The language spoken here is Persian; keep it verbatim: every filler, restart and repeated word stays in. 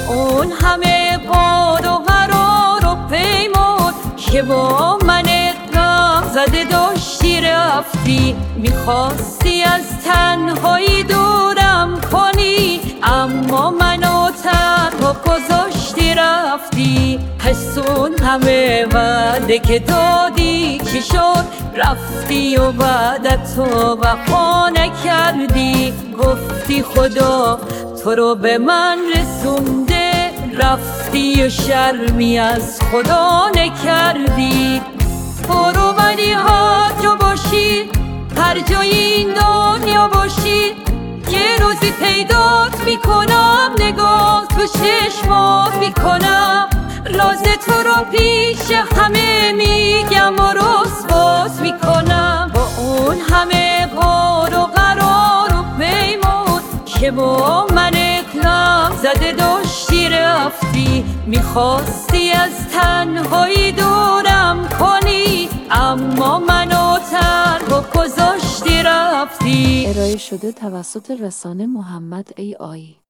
اون همه قول و قرار و پیمان که با من غم زده داشتی رفتی، میخواستی از تنهایی دورم کنی، اما منو تنها گذاشتی رفتی. پس اون همه وعده که دادی چی شد؟ رفتی و بعد تو وفا نکردی، گفتی خدا تو رو به من رسونده، رفتی و شرمی از خدا نکردی. برو ولی هر جا باشی، هر جای این دنیا باشی، یه روزی پیدات میکنم، نگاه تو چشمات میکنم، راز تو رو پیش همه میگم و رسوات میکنم. با اون همه قول و قرار و پیمان که با من غم زده داشتی رفتی، میخواستی از تنهایی دورم کنی، اما منو تنها گذاشتی رفتی. ارائه شده توسط رسانه محمد ای آی.